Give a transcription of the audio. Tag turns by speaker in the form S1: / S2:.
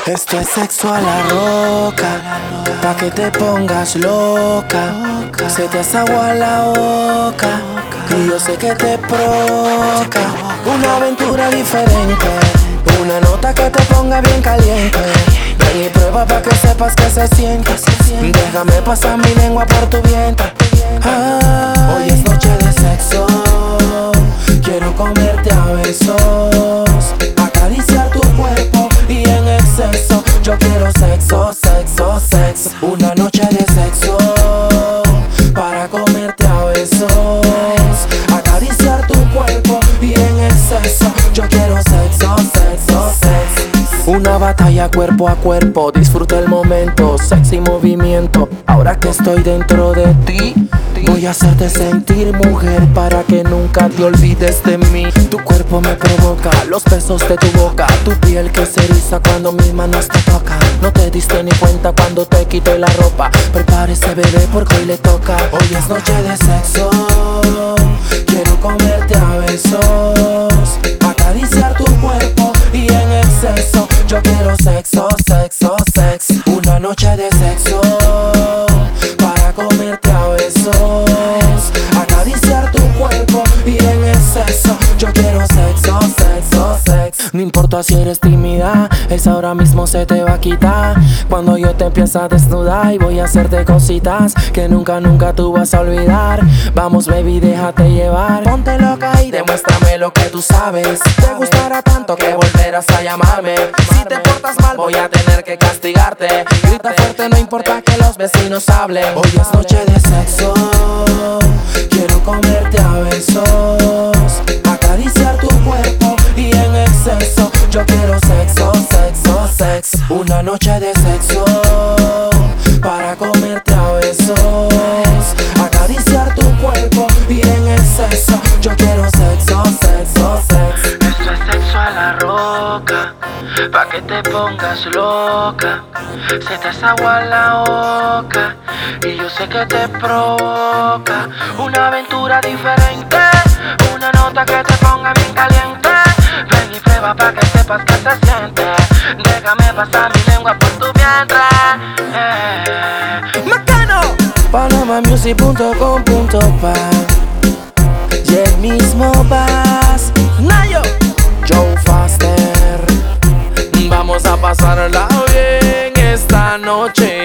S1: Esto es sexo a la roca, pa' que te pongas loca. Se te hace agua la boca y yo sé que te provoca. Una aventura diferente, una nota que te ponga bien caliente. Ven y prueba pa' que sepas que se siente. Déjame pasar mi lengua por tu vientre. Hoy es noche de sexo, quiero comerte a besos, acariciar tu cuerpo y en exceso. Yo quiero sexo, sexo, sexo. Una noche de sexo para comerte a besos, acariciar tu cuerpo y en exceso. Yo quiero sexo, sexo, sexo. Una batalla cuerpo a cuerpo, disfruta el momento, sexy movimiento. Ahora que estoy dentro de ti, voy a hacerte sentir mujer para que nunca te olvides de mí. Tu cuerpo me provoca, los besos de tu boca, tu piel que se eriza cuando mis manos te tocan. No te diste ni cuenta cuando te quité la ropa. Prepárese bebé porque hoy le toca. Hoy es noche de sexo, quiero comerte a besos, acariciar tu cuerpo y en exceso. Yo quiero sexo, sexo, sexo. Una noche de sexo para comerte a besos, acariciar tu cuerpo y en exceso. Yo quiero sexo, sexo, sexo. No importa si eres tímida, esa ahora mismo se te va a quitar cuando yo te empiezo a desnudar y voy a hacerte cositas que nunca, nunca tú vas a olvidar. Vamos baby, déjate llevar, ponte loca y demuéstrame lo que tú sabes. Te gustará tanto que volverás a llamarme. Si te portas mal voy a tener que castigarte. Grita fuerte, no importa que los vecinos hablen. Hoy es noche de sexo, quiero comerte a besos, acariciar tu cuerpo y en exceso. Yo quiero sexo, sexo, sexo. Una noche de sexo para comerte a besos, acariciar tu cuerpo y en exceso. Yo quiero sexo, sexo, sexo.
S2: Esto es sexo a la roca, pa' que te pongas loca. Se te hace agua la boca y yo sé que te provoca. Una aventura diferente, una nota que te ponga bien caliente. Ven y prueba pa' que sepas que se siente. Déjame pasar mi lengua por tu vientre.
S1: ¡Macano! PanamaMusic.com.pa y el mismo vas Nayo, Joe Faster. Vamos a pasarla bien esta noche.